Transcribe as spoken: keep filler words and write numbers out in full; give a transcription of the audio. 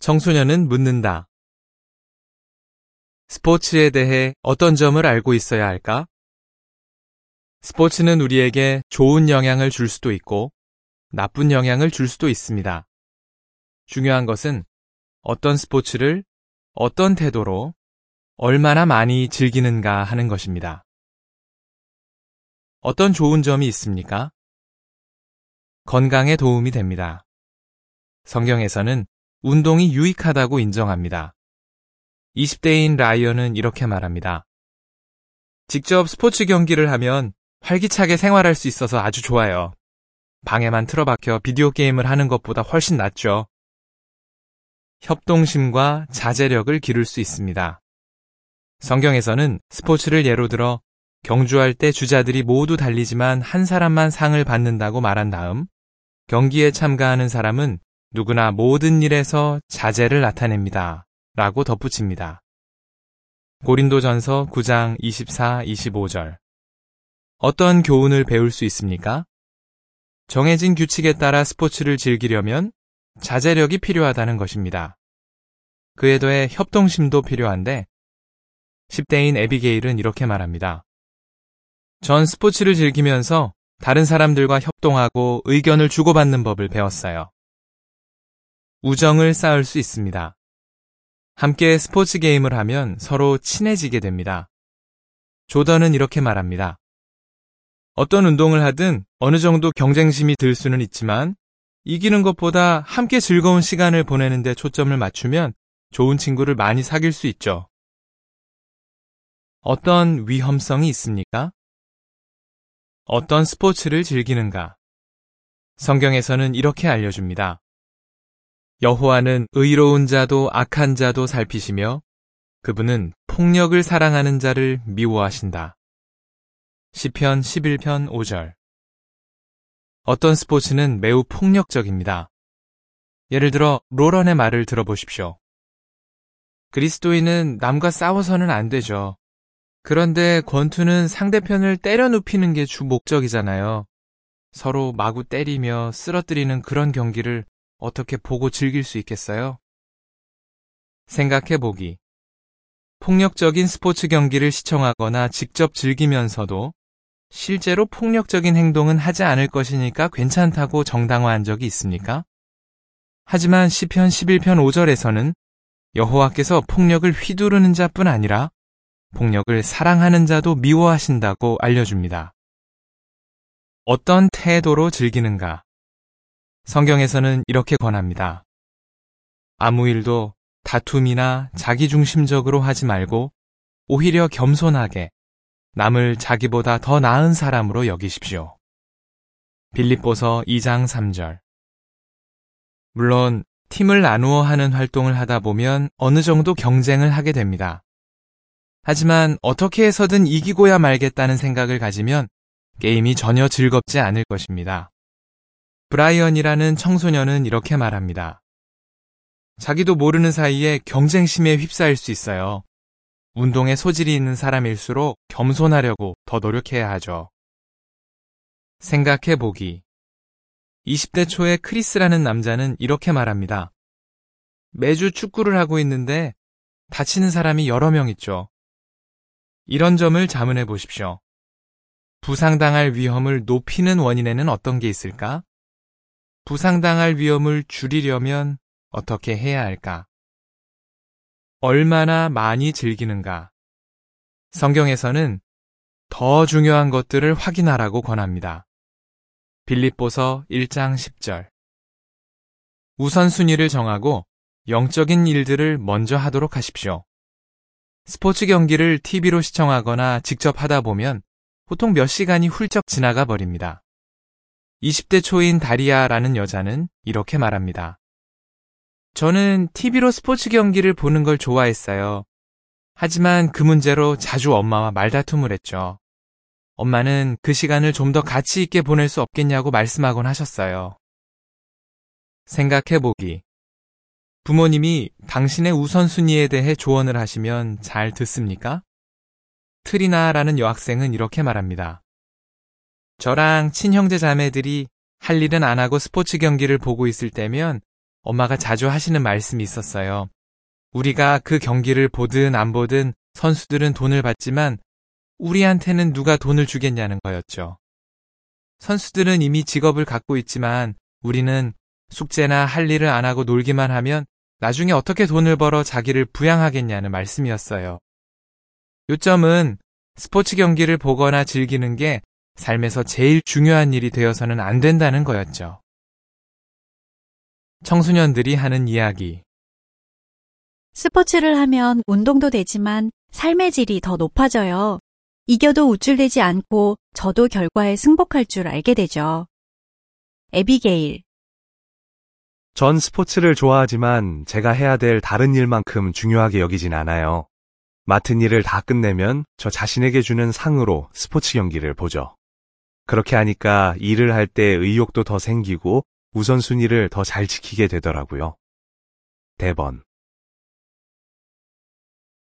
청소년은 묻는다. 스포츠에 대해 어떤 점을 알고 있어야 할까? 스포츠는 우리에게 좋은 영향을 줄 수도 있고 나쁜 영향을 줄 수도 있습니다. 중요한 것은 어떤 스포츠를 어떤 태도로 얼마나 많이 즐기는가 하는 것입니다. 어떤 좋은 점이 있습니까? 건강에 도움이 됩니다. 성경에서는 운동이 유익하다고 인정합니다. 이십 대인 라이언은 이렇게 말합니다. 직접 스포츠 경기를 하면 활기차게 생활할 수 있어서 아주 좋아요. 방에만 틀어박혀 비디오 게임을 하는 것보다 훨씬 낫죠. 협동심과 자제력을 기를 수 있습니다. 성경에서는 스포츠를 예로 들어 경주할 때 주자들이 모두 달리지만 한 사람만 상을 받는다고 말한 다음 경기에 참가하는 사람은 누구나 모든 일에서 자제를 나타냅니다. 라고 덧붙입니다. 고린도전서 구 장 이십사, 이십오 절. 어떤 교훈을 배울 수 있습니까? 정해진 규칙에 따라 스포츠를 즐기려면 자제력이 필요하다는 것입니다. 그에 더해 협동심도 필요한데 십 대인 에비게일은 이렇게 말합니다. 전 스포츠를 즐기면서 다른 사람들과 협동하고 의견을 주고받는 법을 배웠어요. 우정을 쌓을 수 있습니다. 함께 스포츠 게임을 하면 서로 친해지게 됩니다. 조던은 이렇게 말합니다. 어떤 운동을 하든 어느 정도 경쟁심이 들 수는 있지만 이기는 것보다 함께 즐거운 시간을 보내는 데 초점을 맞추면 좋은 친구를 많이 사귈 수 있죠. 어떤 위험성이 있습니까? 어떤 스포츠를 즐기는가? 성경에서는 이렇게 알려줍니다. 여호와는 의로운 자도 악한 자도 살피시며 그분은 폭력을 사랑하는 자를 미워하신다. 시편 십일 편 오 절. 어떤 스포츠는 매우 폭력적입니다. 예를 들어 로런의 말을 들어보십시오. 그리스도인은 남과 싸워서는 안 되죠. 그런데 권투는 상대편을 때려 눕히는 게 주 목적이잖아요. 서로 마구 때리며 쓰러뜨리는 그런 경기를 어떻게 보고 즐길 수 있겠어요? 생각해보기. 폭력적인 스포츠 경기를 시청하거나 직접 즐기면서도 실제로 폭력적인 행동은 하지 않을 것이니까 괜찮다고 정당화한 적이 있습니까? 하지만 시편 십일 편 오 절에서는 여호와께서 폭력을 휘두르는 자뿐 아니라 폭력을 사랑하는 자도 미워하신다고 알려줍니다. 어떤 태도로 즐기는가? 성경에서는 이렇게 권합니다. 아무 일도 다툼이나 자기중심적으로 하지 말고 오히려 겸손하게 남을 자기보다 더 나은 사람으로 여기십시오. 빌립보서 이 장 삼 절. 물론 팀을 나누어 하는 활동을 하다 보면 어느 정도 경쟁을 하게 됩니다. 하지만 어떻게 해서든 이기고야 말겠다는 생각을 가지면 게임이 전혀 즐겁지 않을 것입니다. 브라이언이라는 청소년은 이렇게 말합니다. 자기도 모르는 사이에 경쟁심에 휩싸일 수 있어요. 운동에 소질이 있는 사람일수록 겸손하려고 더 노력해야 하죠. 생각해보기. 이십 대 초의 크리스라는 남자는 이렇게 말합니다. 매주 축구를 하고 있는데 다치는 사람이 여러 명 있죠. 이런 점을 자문해 보십시오. 부상당할 위험을 높이는 원인에는 어떤 게 있을까? 부상당할 위험을 줄이려면 어떻게 해야 할까? 얼마나 많이 즐기는가? 성경에서는 더 중요한 것들을 확인하라고 권합니다. 빌립보서 일 장 십 절. 우선순위를 정하고 영적인 일들을 먼저 하도록 하십시오. 스포츠 경기를 티비로 시청하거나 직접 하다 보면 보통 몇 시간이 훌쩍 지나가 버립니다. 이십 대 초인 다리아라는 여자는 이렇게 말합니다. 저는 티비로 스포츠 경기를 보는 걸 좋아했어요. 하지만 그 문제로 자주 엄마와 말다툼을 했죠. 엄마는 그 시간을 좀 더 가치 있게 보낼 수 없겠냐고 말씀하곤 하셨어요. 생각해보기. 부모님이 당신의 우선순위에 대해 조언을 하시면 잘 듣습니까? 트리나라는 여학생은 이렇게 말합니다. 저랑 친형제 자매들이 할 일은 안 하고 스포츠 경기를 보고 있을 때면 엄마가 자주 하시는 말씀이 있었어요. 우리가 그 경기를 보든 안 보든 선수들은 돈을 받지만 우리한테는 누가 돈을 주겠냐는 거였죠. 선수들은 이미 직업을 갖고 있지만 우리는 숙제나 할 일을 안 하고 놀기만 하면 나중에 어떻게 돈을 벌어 자기를 부양하겠냐는 말씀이었어요. 요점은 스포츠 경기를 보거나 즐기는 게 삶에서 제일 중요한 일이 되어서는 안 된다는 거였죠. 청소년들이 하는 이야기. 스포츠를 하면 운동도 되지만 삶의 질이 더 높아져요. 이겨도 우쭐대지 않고 저도 결과에 승복할 줄 알게 되죠. 에비게일. 전 스포츠를 좋아하지만 제가 해야 될 다른 일만큼 중요하게 여기진 않아요. 맡은 일을 다 끝내면 저 자신에게 주는 상으로 스포츠 경기를 보죠. 그렇게 하니까 일을 할 때 의욕도 더 생기고 우선순위를 더 잘 지키게 되더라고요. 대번.